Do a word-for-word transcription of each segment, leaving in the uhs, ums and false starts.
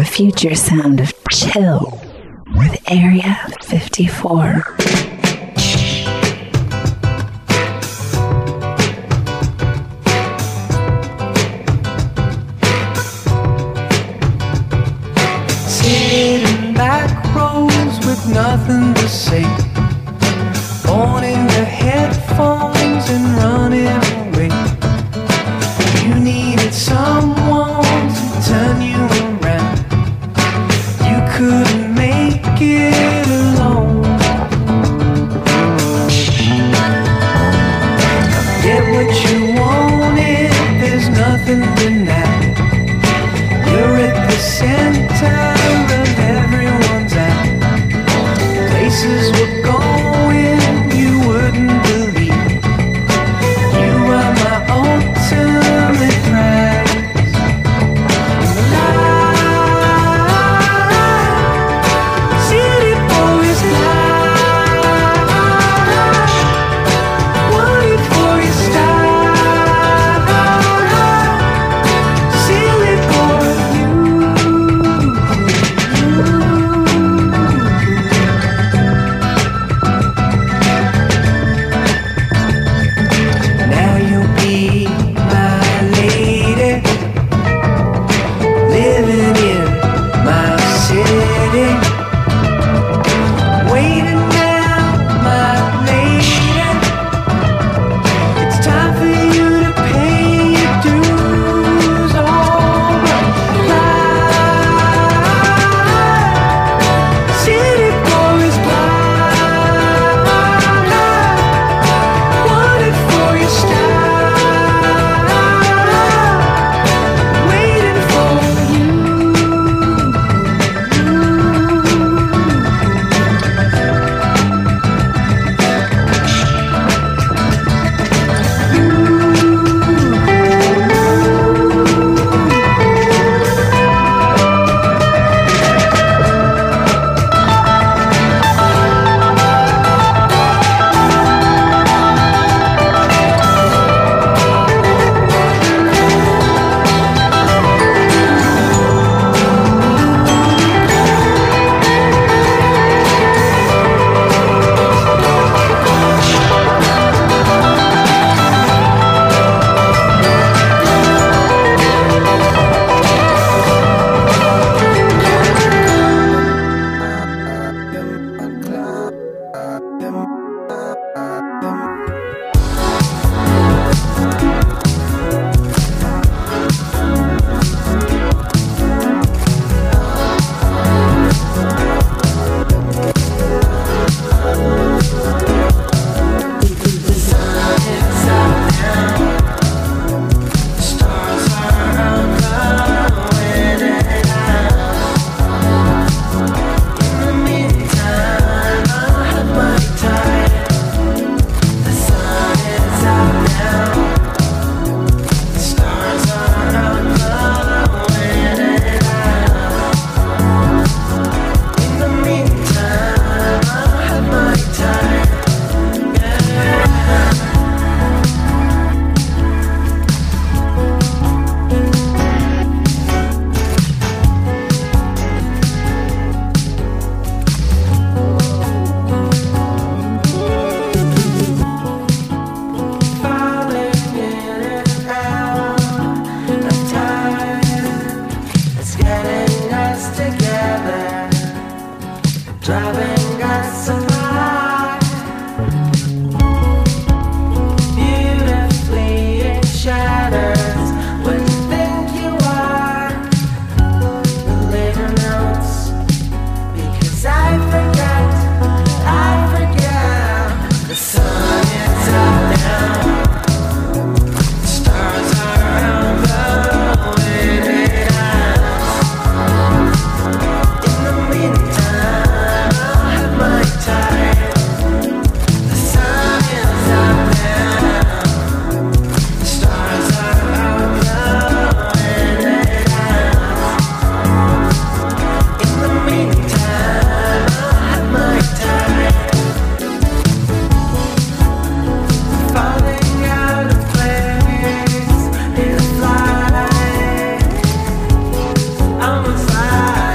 future sound of chill with Area fifty-four. Sitting back rows with nothing to say, owning the headphones and running away. You needed someone to turn you around. You couldn't make it alone. Get what you wanted, there's nothing denying. You're at the center of everyone's eye. Places we're going you wouldn't believe. You are my ultimate prize. City boys lie, wanted for your style. Silly boy, now you'll be my lady, living in my city, waiting now, my lady. It's time for you to pay your dues. Alright, city boys blind, wanted for your style, waiting for you. Driving us apart, beautifully it shatters what you think you are. The later notes, because I forget, I forget. The sun is up now, the stars are out blowing it out. In the meantime, I'll have my time. The sun is up now, the stars are out blowing it out. In the meantime, I'll have my time. Falling out of place in a flight, I'm a fly.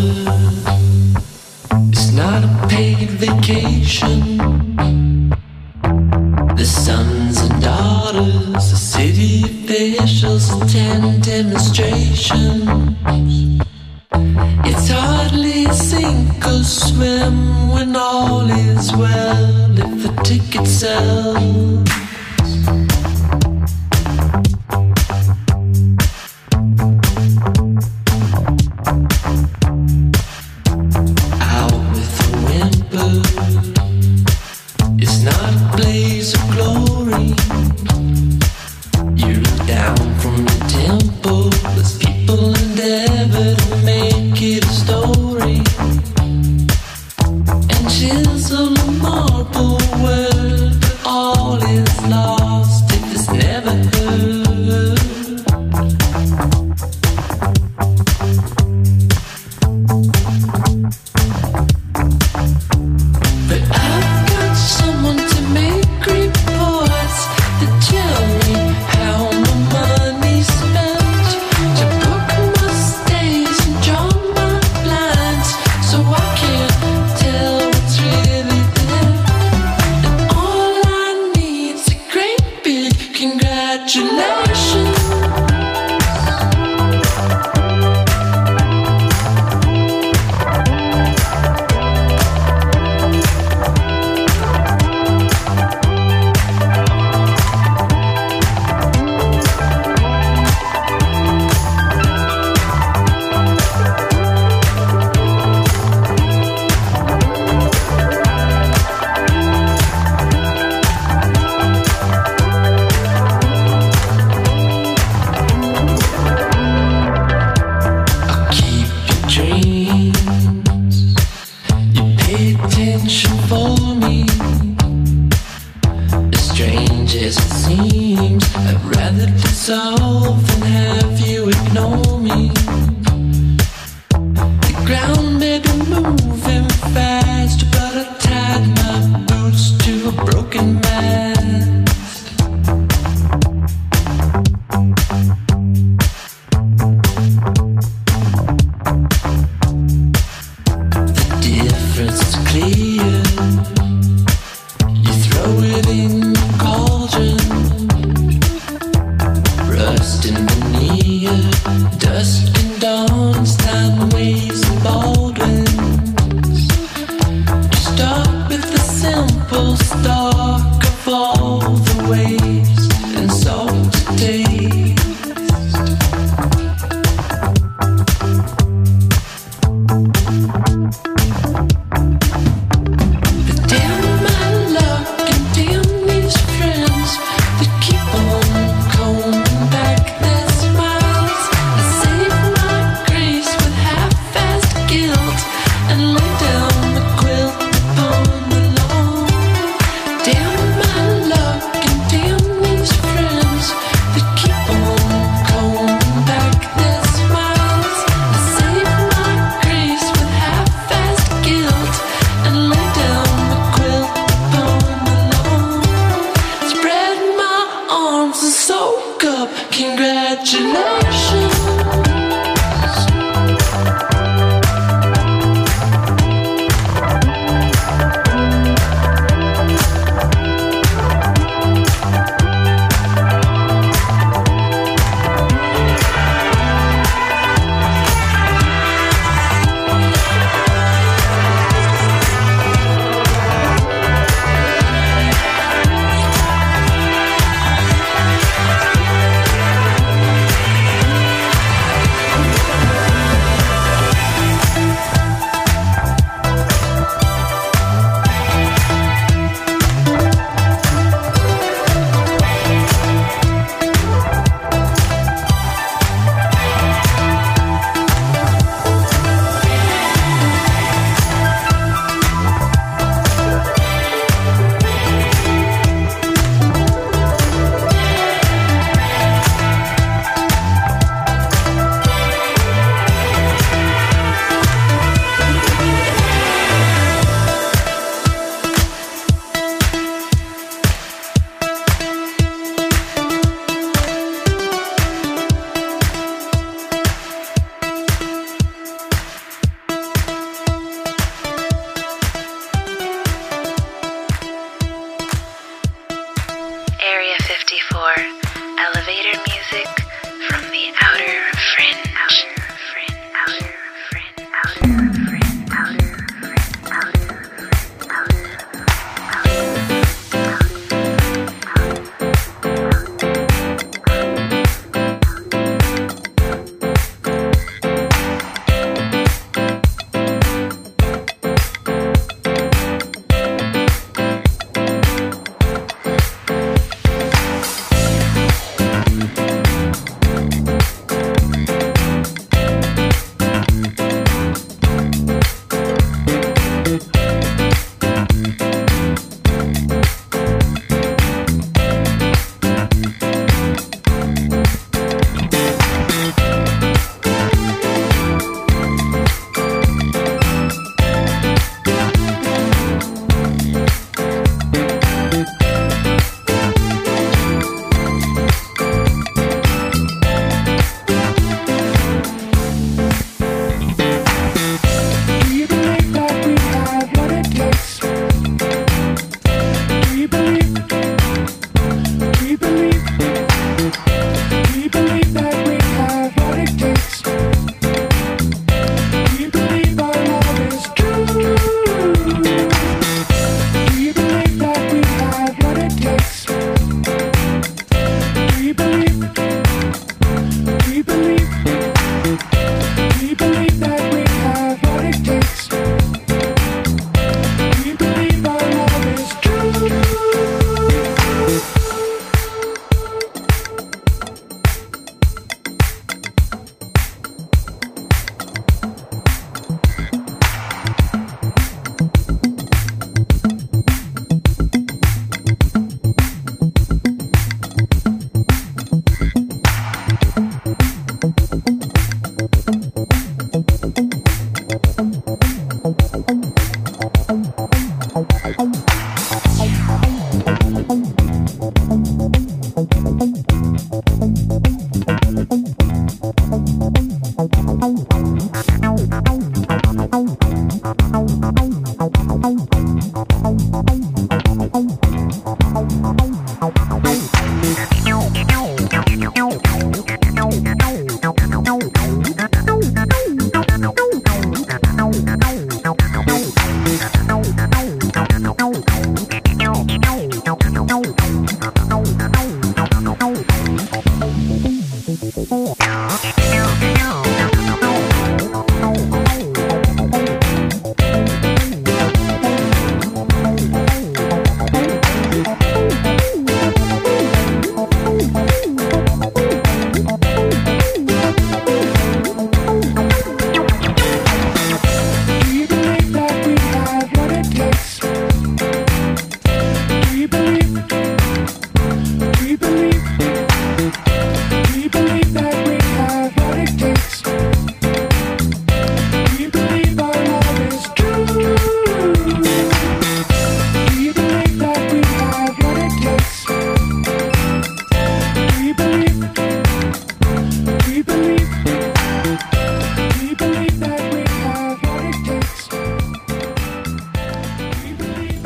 It's not a paid vacation. The sons and daughters, the city officials attend demonstrations. It's hardly sink or swim when all is well if the ticket sells. My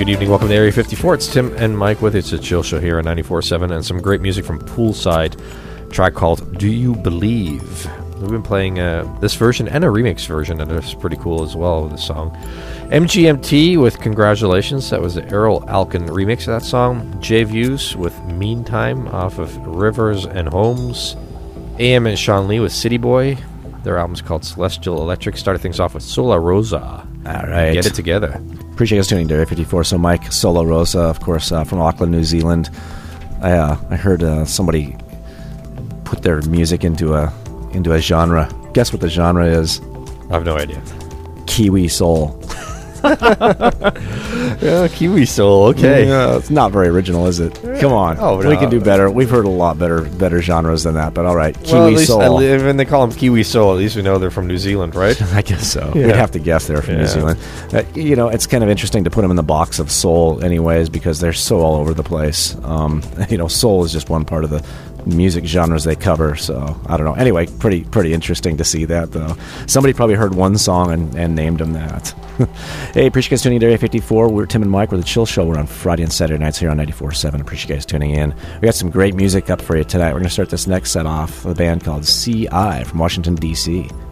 good evening. Welcome to Area fifty-four. It's Tim and Mike with It's a Chill Show here on ninety-four point seven, and some great music from Poolside. A track called Do You Believe? We've been playing uh, this version and a remix version, and it's pretty cool as well, the song. M G M T with Congratulations. That was the Errol Alkin remix of that song. J-Views with Meantime off of Rivers and Homes. A M and Sean Lee with City Boy. Their album's called Celestial Electric. Started things off with Sola Rosa. All right. Get it together. Appreciate you guys tuning to Area fifty-four. So Mike, Sola Rosa, of course, uh, from Auckland, New Zealand. I uh, I heard uh, somebody put their music into a into a genre. Guess what the genre is? I have no idea. Kiwi soul. Yeah, Kiwi soul. Okay. Yeah, it's not very original, is it? Come on. Oh, no. We can do better. We've heard a lot better better genres than that, but all right. Kiwi well, at least, soul. at least, when they call them Kiwi soul, at least we know they're from New Zealand, right? I guess so. Yeah. We'd have to guess they're from Yeah. New Zealand. Uh, you know, it's kind of interesting to put them in the box of soul anyways, because they're so all over the place. Um, you know, soul is just one part of the music genres they cover, so I don't know. Anyway, pretty pretty interesting to see that, though. Somebody probably heard one song and, and named them that. Hey, appreciate you guys tuning in to Area fifty-four. We're Tim and Mike. We're the Chill Show. We're on Friday and Saturday nights here on ninety-four point seven. Appreciate you guys tuning in. We got some great music up for you tonight. We're going to start this next set off with a band called C I from Washington, D C